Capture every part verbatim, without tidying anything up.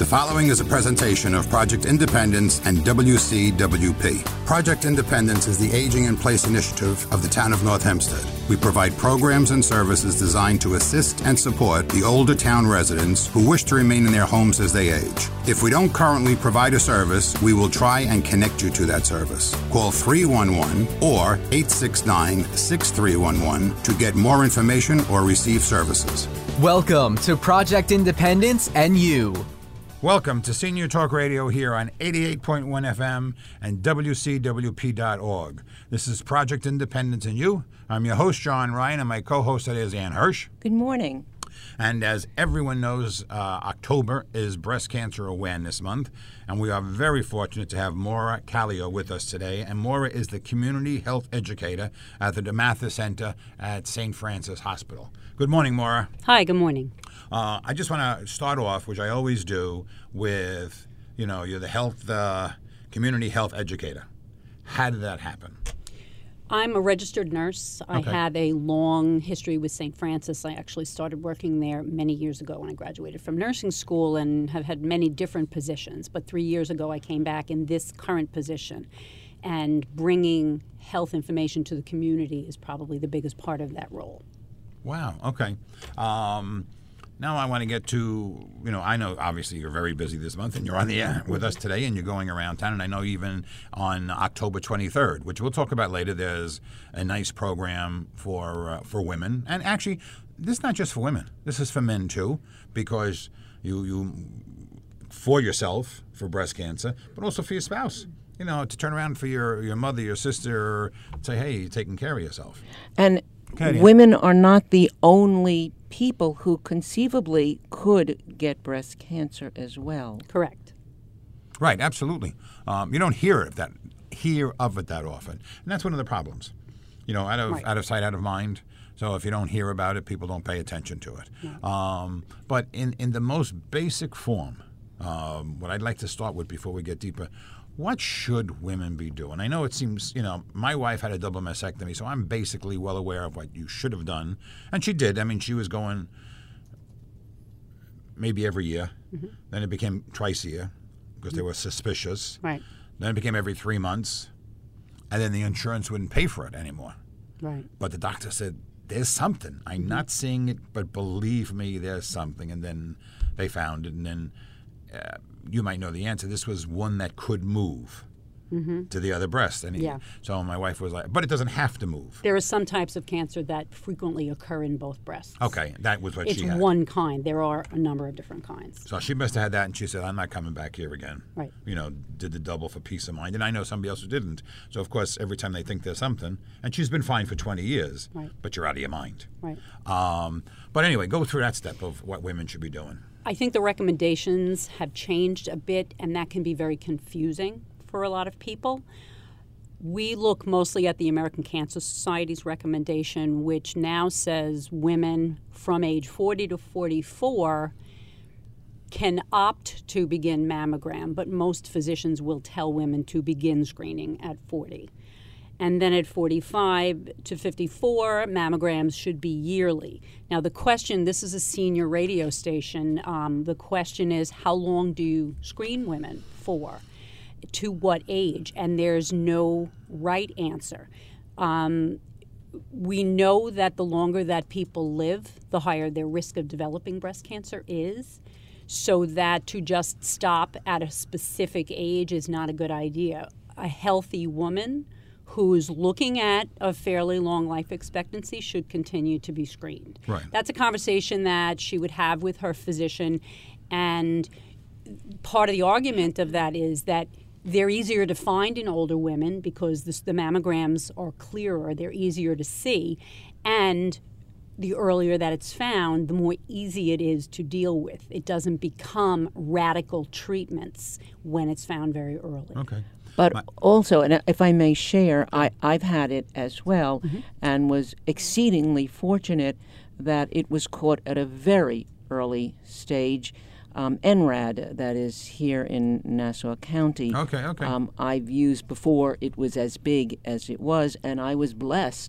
The following is a presentation of Project Independence and W C W P. Project Independence is the Aging in Place initiative of the town of North Hempstead. We provide programs and services designed to assist and support the older town residents who wish to remain in their homes as they age. If we don't currently provide a service, we will try and connect you to that service. Call three one one or eight six nine, six three one one to get more information or receive services. Welcome to Project Independence and You. Welcome to Senior Talk Radio here on eighty-eight point one F M and W C W P dot org. This is Project Independence and You. I'm your host, John Ryan, and my co-host today is Ann Hirsch. Good morning. And as everyone knows, uh, October is Breast Cancer Awareness Month, and we are very fortunate to have Maura Kallio with us today. And Maura is the Community Health Educator at the DeMatha Center at Saint Francis Hospital. Good morning, Maura. Hi, good morning. Uh, I just want to start off, which I always do, with, you know, you're the health, uh, community health educator. How did that happen? I'm a registered nurse. I Okay. have a long history with Saint Francis. I actually started working there many years ago when I graduated from nursing school and have had many different positions. But three years ago, I came back in this current position. And bringing health information to the community is probably the biggest part of that role. Wow, okay. Um, now I want to get to, you know, I know obviously you're very busy this month and you're on the air with us today and you're going around town. And I know even on October twenty-third, which we'll talk about later, there's a nice program for uh, for women. And actually, this is not just for women. This is for men too, because you, you for yourself, for breast cancer, but also for your spouse. You know, to turn around for your, your mother, your sister, say, hey, you're taking care of yourself. And Okay, women are not the only people who conceivably could get breast cancer as well. Correct. Right, absolutely. Um, you don't hear of that, hear of it that often, and that's one of the problems. You know, out of Right. out of sight, out of mind. So if you don't hear about it, people don't pay attention to it. No. Um, but in in the most basic form, um, what I'd like to start with before we get deeper. What should women be doing? I know it seems, you know, my wife had a double mastectomy, so I'm basically well aware of what you should have done. And she did. I mean, she was going maybe every year. Mm-hmm. Then it became twice a year because they were suspicious. Right. Then it became every three months. And then the insurance wouldn't pay for it anymore. Right. But the doctor said, there's something. I'm not seeing it, but believe me, there's something. And then they found it, and then... Uh, you might know the answer. This was one that could move mm-hmm. to the other breast. And he, yeah. So my wife was like, but it doesn't have to move. There are some types of cancer that frequently occur in both breasts. Okay, that was what it's she had. It's one kind. There are a number of different kinds. So she must have had that, and she said, I'm not coming back here again. Right. You know, did the double for peace of mind. And I know somebody else who didn't. So, of course, every time they think there's something, and she's been fine for twenty years, right. but you're out of your mind. Right. Um, but anyway, go through that step of what women should be doing. I think the recommendations have changed a bit, and that can be very confusing for a lot of people. We look mostly at the American Cancer Society's recommendation, which now says women from age forty to forty-four can opt to begin mammogram, but most physicians will tell women to begin screening at forty. And then at forty-five to fifty-four, mammograms should be yearly. Now, the question, this is a senior radio station, um, the question is, how long do you screen women for? To what age? And there's no right answer. Um, we know that the longer that people live, the higher their risk of developing breast cancer is. So that to just stop at a specific age is not a good idea. A healthy woman who's looking at a fairly long life expectancy should continue to be screened. Right. That's a conversation that she would have with her physician, and part of the argument of that is that they're easier to find in older women because this, the mammograms are clearer, they're easier to see, and the earlier that it's found, the more easy it is to deal with. It doesn't become radical treatments when it's found very early. Okay. But My- also, and if I may share, I, I've had it as well, Mm-hmm. and was exceedingly fortunate that it was caught at a very early stage. Um, N RAD, that is here in Nassau County. Okay, okay. Um, I've used before it was as big as it was, and I was blessed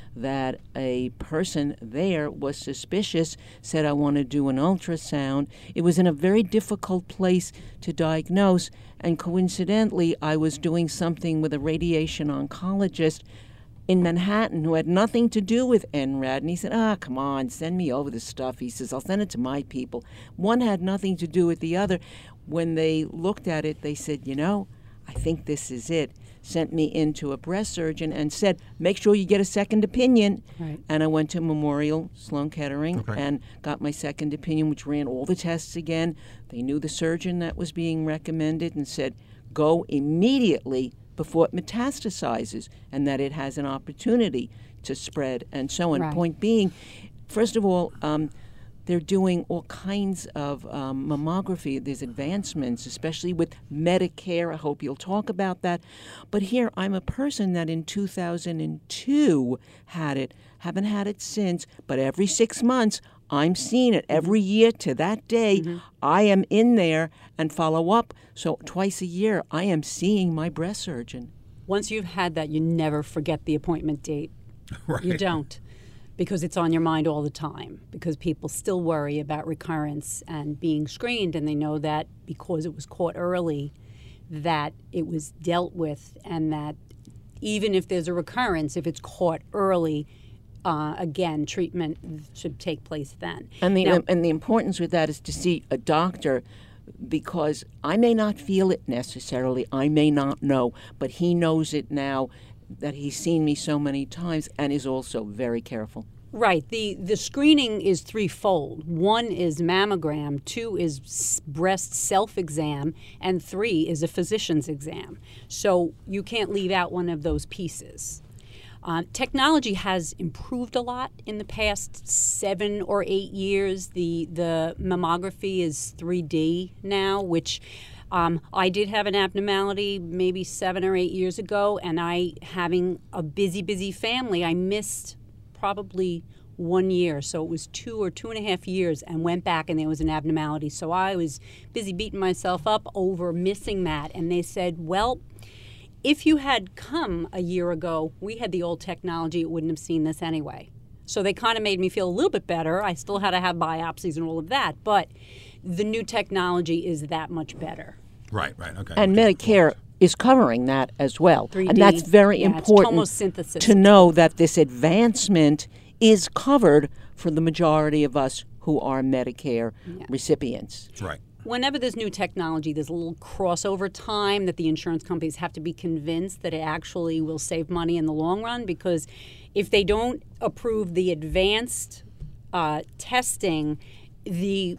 that a person there was suspicious, said, I want to do an ultrasound. It was in a very difficult place to diagnose, and coincidentally, I was doing something with a radiation oncologist in Manhattan who had nothing to do with N RAD. And he said, ah, come on, send me over the stuff. He says, I'll send it to my people. One had nothing to do with the other. When they looked at it, they said, you know, I think this is it. Sent me into a breast surgeon and said, make sure you get a second opinion. Right. And I went to Memorial Sloan Kettering Okay. and got my second opinion, which ran all the tests again. They knew the surgeon that was being recommended and said, go immediately before it metastasizes and that it has an opportunity to spread and so on. Right. Point being, first of all, um, they're doing all kinds of um, mammography. There's advancements, especially with Medicare. I hope you'll talk about that. But here, I'm a person that in two thousand two had it, haven't had it since, but every six months, I'm seeing it. Every year to that day, mm-hmm. I am in there and follow up. So twice a year, I am seeing my breast surgeon. Once you've had that, you never forget the appointment date. Right. You don't, because it's on your mind all the time, because people still worry about recurrence and being screened, and they know that because it was caught early, that it was dealt with, and that even if there's a recurrence, if it's caught early, Uh, again, treatment should take place then. And the Now, and the importance with that is to see a doctor, because I may not feel it necessarily, I may not know, but he knows it now that he's seen me so many times and is also very careful. right. The, the screening is threefold. One is mammogram, two is s- breast self-exam, and three is a physician's exam. So you can't leave out one of those pieces. Uh, technology has improved a lot in the past seven or eight years. The the mammography is three D now, which um, I did have an abnormality maybe seven or eight years ago, and I, having a busy, busy family, I missed probably one year. So it was two or two and a half years, and went back and there was an abnormality. So I was busy beating myself up over missing that, and they said, well, if you had come a year ago, we had the old technology, it wouldn't have seen this anyway. So they kind of made me feel a little bit better. I still had to have biopsies and all of that, but the new technology is that much better. Right, right, okay. And Medicare is covering that as well. three D, and that's very yeah, it's important tomosynthesis. to know that this advancement is covered for the majority of us who are Medicare Yeah. recipients. Right. Whenever there's new technology, there's a little crossover time that the insurance companies have to be convinced that it actually will save money in the long run, because if they don't approve the advanced uh, testing, the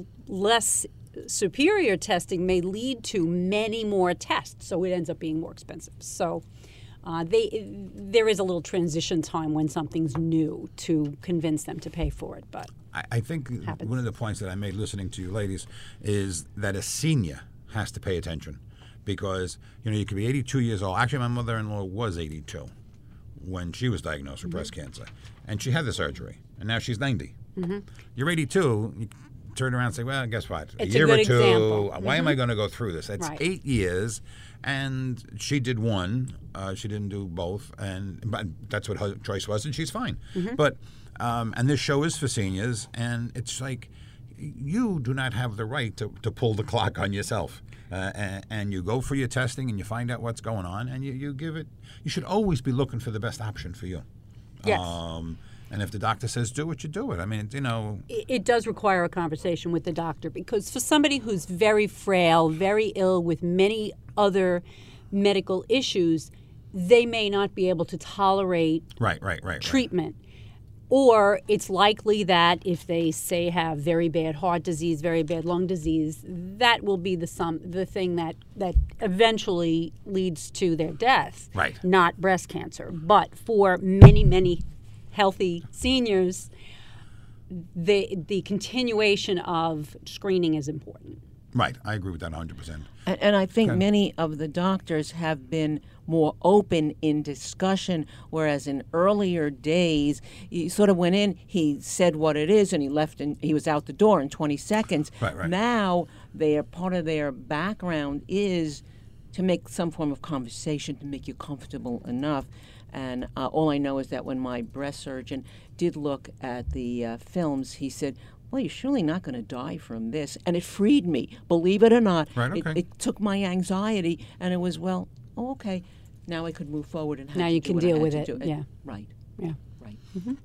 less superior testing may lead to many more tests, so it ends up being more expensive. So uh, they, there is a little transition time when something's new to convince them to pay for it, but I, I think happens. one of the points that I made listening to you ladies is that a senior has to pay attention, because you know you could be eighty-two years old. Actually, my mother-in-law was eighty-two when she was diagnosed with mm-hmm. breast cancer, and she had the surgery, and now she's ninety. Mm-hmm. You're eighty-two. You turn around and say, well, guess what? It's a year a good or two. example. Why Mm-hmm. am I going to go through this? That's Right. eight years, and she did one. Uh, she didn't do both, and but that's what her choice was, and she's fine. Mm-hmm. But um, and this show is for seniors, and it's like you do not have the right to, to pull the clock on yourself. Uh, and, and you go for your testing, and you find out what's going on, and you, you give it. You should always be looking for the best option for you. Yes. Um, and if the doctor says do it, you do it. I mean, you know. It, it does require a conversation with the doctor, because for somebody who's very frail, very ill with many other medical issues, they may not be able to tolerate Right, right, right. treatment. Or it's likely that if they say have very bad heart disease, very bad lung disease, that will be the some the thing that, that eventually leads to their death. Right. Not breast cancer. But for many, many healthy seniors, the the continuation of screening is important. Right, I agree with that one hundred percent. And, and I think Okay. many of the doctors have been more open in discussion, whereas in earlier days, you sort of went in, he said what it is, and he left, and he was out the door in twenty seconds. Right, right. Now, their part of their background is to make some form of conversation to make you comfortable enough. And uh, all I know is that when my breast surgeon did look at the uh, films, he said, well, you're surely not going to die from this. And it freed me, believe it or not. Right, It- okay. It, took my anxiety, and it was, well, oh, okay. Now I could move forward and have Now to you do can what I deal had with to it, do. yeah. Right, Yeah. right.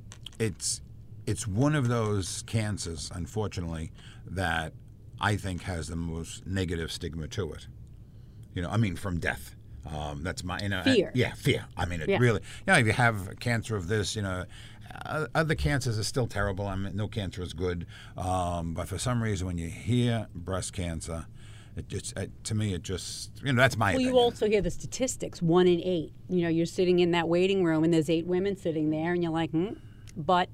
It's it's one of those cancers, unfortunately, that I think has the most negative stigma to it. You know, I mean, from death. Um, that's my, you know, Fear. uh, yeah, fear. I mean, it Yeah. really. You know, if you have cancer of this, you know, uh, other cancers are still terrible. I mean, no cancer is good. Um, but for some reason, when you hear breast cancer, it just, it, to me, it just, you know, that's my Well, opinion. you also hear the statistics, one in eight. You know, you're sitting in that waiting room and there's eight women sitting there and you're like, hmm. But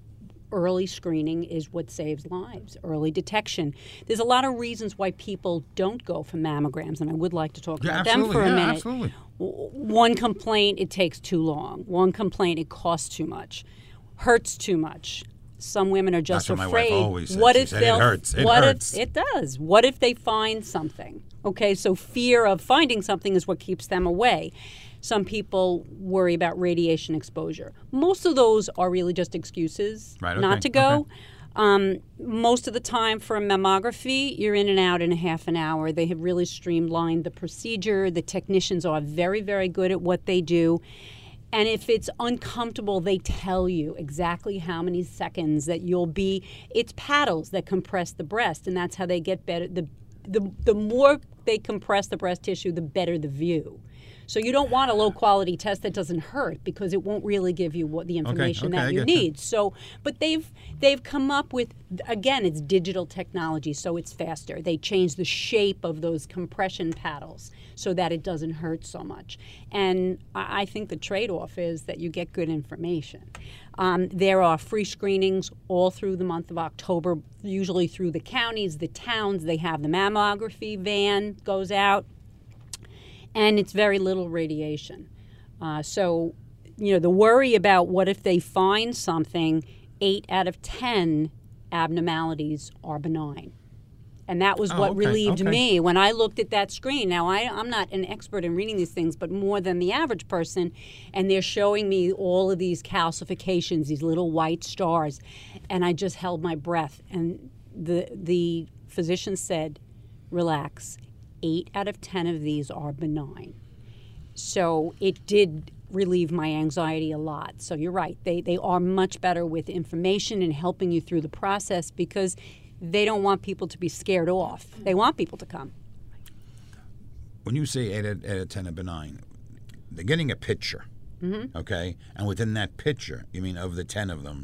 early screening is what saves lives, early detection. There's a lot of reasons why people don't go for mammograms, and I would like to talk Yeah, about them absolutely. for a Yeah, minute. absolutely. W- One complaint, it takes too long. One complaint, it costs too much, hurts too much. Some women are just That's what my wife afraid. always said. What She if said, "It they'll? hurts. It what hurts." if it does? What if they find something? Okay, so fear of finding something is what keeps them away. Some people worry about radiation exposure. Most of those are really just excuses Right, not okay, to go. okay. Um, most of the time for a mammography, you're in and out in a half an hour. They have really streamlined the procedure. The technicians are very, very good at what they do. And if it's uncomfortable, they tell you exactly how many seconds that you'll be. It's paddles that compress the breast, and that's how they get better. The, the, the more they compress the breast tissue, the better the view. So you don't want a low-quality test that doesn't hurt because it won't really give you what the information okay, I that you get you. need. So, but they've they've come up with, again, it's digital technology, so it's faster. They change the shape of those compression paddles so that it doesn't hurt so much. And I I think the trade-off is that you get good information. Um, there are free screenings all through the month of October, usually through the counties, the towns. They have the mammography van goes out, and it's very little radiation. Uh, so, you know, the worry about what if they find something, eight out of ten abnormalities are benign. And that was Oh, what okay, relieved okay. me when I looked at that screen. Now, I, I'm not an expert in reading these things, but more than the average person, and they're showing me all of these calcifications, these little white stars, and I just held my breath. And the the physician said, relax, eight out of ten of these are benign. So it did relieve my anxiety a lot. So you're right, they, they are much better with information and helping you through the process because they don't want people to be scared off. They want people to come. When you say eight out of ten are benign, they're getting a picture, Mm-hmm. okay? And within that picture, you mean of the ten of them?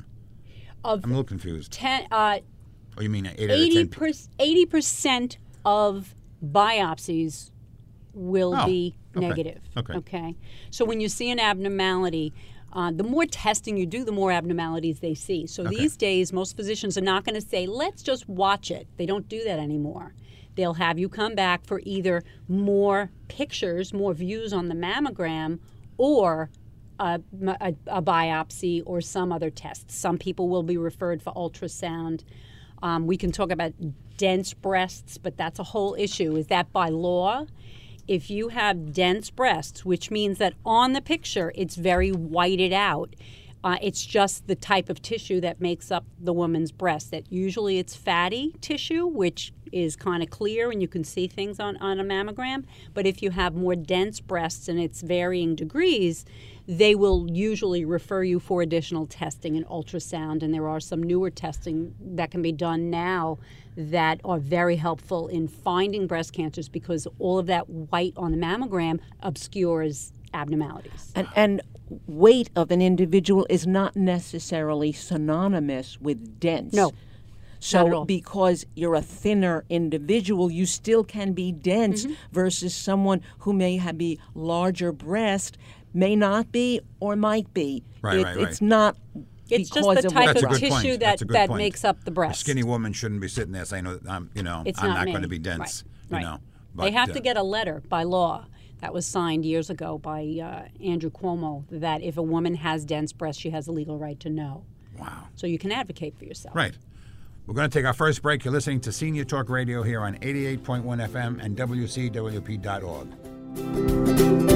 Of I'm a little confused. ten, uh, Or you mean eight out of ten? pe- eighty percent of biopsies will Oh, be okay, negative. okay. Okay. So when you see an abnormality, uh, the more testing you do, the more abnormalities they see. So Okay. these days, most physicians are not going to say, let's just watch it. They don't do that anymore. They'll have you come back for either more pictures, more views on the mammogram, or a, a, a biopsy or some other test. Some people will be referred for ultrasound. Um, we can talk about dense breasts, but that's a whole issue. Is that by law? If you have dense breasts, which means that on the picture it's very whited out, uh, it's just the type of tissue that makes up the woman's breast. That usually it's fatty tissue, which is kind of clear and you can see things on, on a mammogram. But if you have more dense breasts and it's varying degrees, they will usually refer you for additional testing and ultrasound. And there are some newer testing that can be done now that are very helpful in finding breast cancers because all of that white on the mammogram obscures abnormalities. And, and weight of an individual is not necessarily synonymous with dense. No, So not at all. because you're a thinner individual, you still can be dense Mm-hmm. versus someone who may have be larger breast, may not be or might be. Right, It- right, right. It's not It's because just the of type what That's a of good drives- point. tissue That's that, a good that point. makes up the A breast. skinny woman shouldn't be sitting there saying, I'm, you know, It's I'm not not me. going to be dense. Right, You right. know, They But, have uh, to get a letter by law that was signed years ago by uh, Andrew Cuomo that if a woman has dense breasts, she has a legal right to know. Wow. So you can advocate for yourself. Right. We're going to take our first break. You're listening to Senior Talk Radio here on eighty-eight point one F M and W C W P dot org.